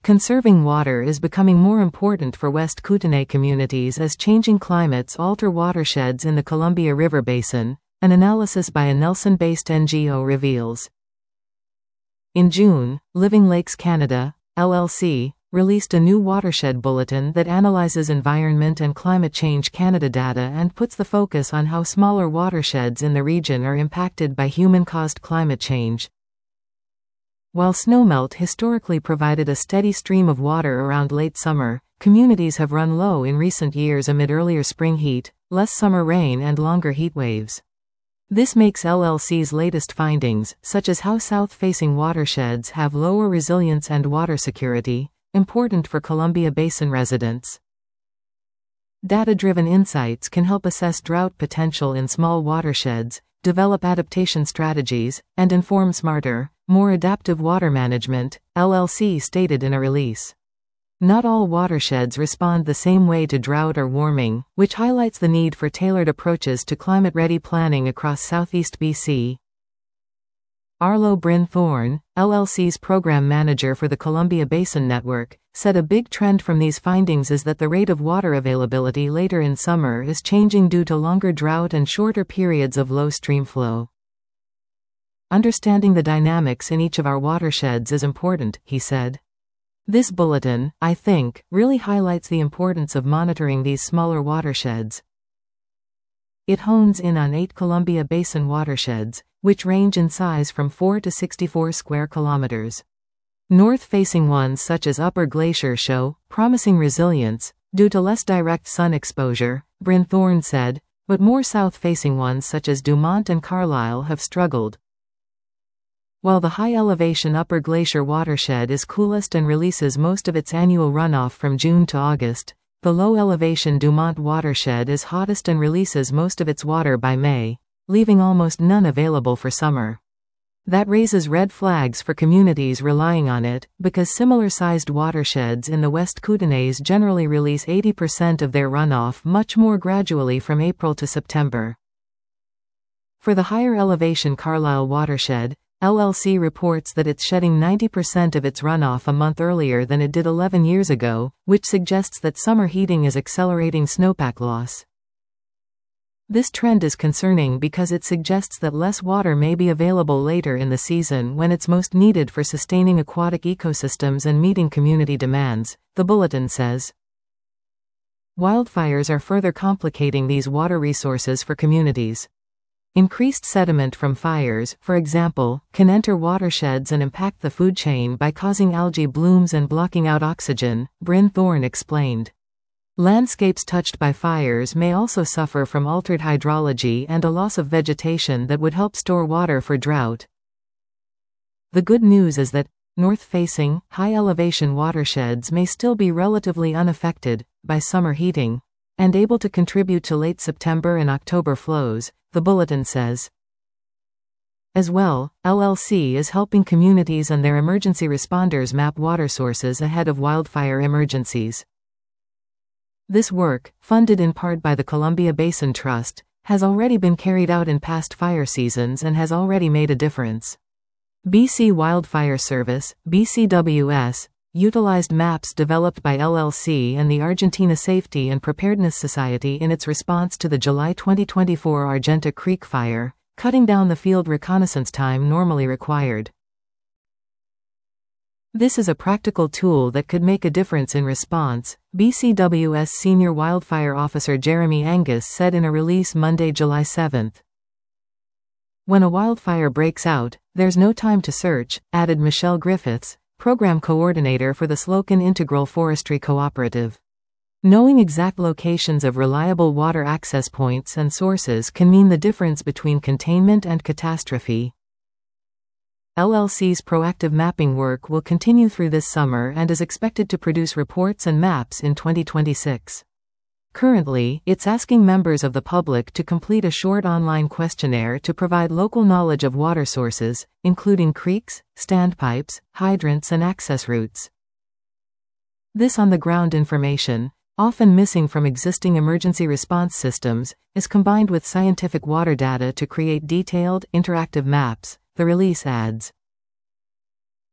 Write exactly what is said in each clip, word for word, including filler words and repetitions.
Conserving water is becoming more important for West Kootenay communities as changing climates alter watersheds in the Columbia River Basin, an analysis by a Nelson-based N G O reveals. In June, Living Lakes Canada, L L C, released a new watershed bulletin that analyzes Environment and Climate Change Canada data and puts the focus on how smaller watersheds in the region are impacted by human-caused climate change. While snowmelt historically provided a steady stream of water around late summer, communities have run low in recent years amid earlier spring heat, less summer rain and longer heat waves. This makes L L C's latest findings, such as how south-facing watersheds have lower resilience and water security, important for Columbia Basin residents. Data-driven insights can help assess drought potential in small watersheds, develop adaptation strategies, and inform smarter, more adaptive water management, L L C stated in a release. Not all watersheds respond the same way to drought or warming, which highlights the need for tailored approaches to climate-ready planning across southeast B C. Arlo Bryn Thorne, L L C's program manager for the Columbia Basin Network, said a big trend from these findings is that the rate of water availability later in summer is changing due to longer drought and shorter periods of low stream flow. Understanding the dynamics in each of our watersheds is important, he said. This bulletin, I think, really highlights the importance of monitoring these smaller watersheds. It hones in on eight Columbia Basin watersheds, which range in size from four to sixty-four square kilometers. North-facing ones such as Upper Glacier show promising resilience due to less direct sun exposure, Bryn Thorne said, but more south-facing ones such as Dumont and Carlisle have struggled. While the high-elevation Upper Glacier watershed is coolest and releases most of its annual runoff from June to August, the low-elevation Dumont watershed is hottest and releases most of its water by May, leaving almost none available for summer. That raises red flags for communities relying on it, because similar-sized watersheds in the West Kootenays generally release eighty percent of their runoff much more gradually from April to September. For the higher-elevation Carlisle watershed, L L C reports that it's shedding ninety percent of its runoff a month earlier than it did eleven years ago, which suggests that summer heating is accelerating snowpack loss. This trend is concerning because it suggests that less water may be available later in the season when it's most needed for sustaining aquatic ecosystems and meeting community demands, the bulletin says. Wildfires are further complicating these water resources for communities. Increased sediment from fires, for example, can enter watersheds and impact the food chain by causing algae blooms and blocking out oxygen, Bryn Thorne explained. Landscapes touched by fires may also suffer from altered hydrology and a loss of vegetation that would help store water for drought. The good news is that north-facing, high-elevation watersheds may still be relatively unaffected by summer heating and able to contribute to late September and October flows, the bulletin says. As well, L L C is helping communities and their emergency responders map water sources ahead of wildfire emergencies. This work, funded in part by the Columbia Basin Trust, has already been carried out in past fire seasons and has already made a difference. B C Wildfire Service, B C W S, utilized maps developed by L L C and the Argentina Safety and Preparedness Society in its response to the July twenty twenty-four Argenta Creek fire, cutting down the field reconnaissance time normally required. This is a practical tool that could make a difference in response, B C W S Senior Wildfire Officer Jeremy Angus said in a release Monday, July seventh. When a wildfire breaks out, there's no time to search, added Michelle Griffiths, Program Coordinator for the Slocum Integral Forestry Cooperative. Knowing exact locations of reliable water access points and sources can mean the difference between containment and catastrophe. L L C's proactive mapping work will continue through this summer and is expected to produce reports and maps in twenty twenty-six. Currently, it's asking members of the public to complete a short online questionnaire to provide local knowledge of water sources, including creeks, standpipes, hydrants and access routes. This on-the-ground information, often missing from existing emergency response systems, is combined with scientific water data to create detailed, interactive maps, the release adds.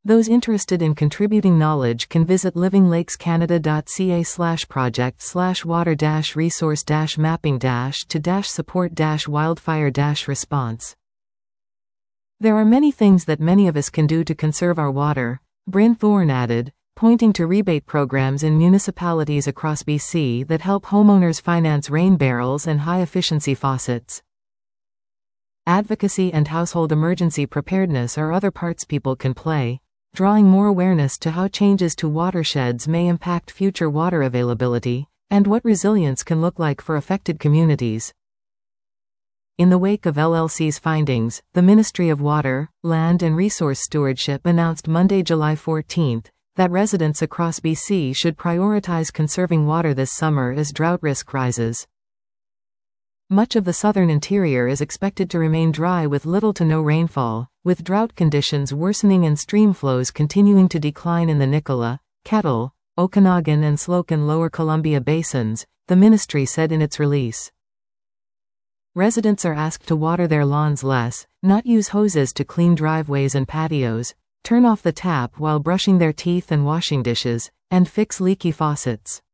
Those interested in contributing knowledge can visit living lakes canada dot c a slash project slash water dash resource dash mapping dash to dash support dash wildfire dash response. There are many things that many of us can do to conserve our water, Bryn Thorne added, pointing to rebate programs in municipalities across B C that help homeowners finance rain barrels and high-efficiency faucets. Advocacy and household emergency preparedness are other parts people can play, drawing more awareness to how changes to watersheds may impact future water availability, and what resilience can look like for affected communities. In the wake of L L C's findings, the Ministry of Water, Land and Resource Stewardship announced Monday, July fourteenth, that residents across B C should prioritize conserving water this summer as drought risk rises. Much of the southern interior is expected to remain dry with little to no rainfall, with drought conditions worsening and stream flows continuing to decline in the Nicola, Kettle, Okanagan and Slocan Lower Columbia basins, the ministry said in its release. Residents are asked to water their lawns less, not use hoses to clean driveways and patios, turn off the tap while brushing their teeth and washing dishes, and fix leaky faucets.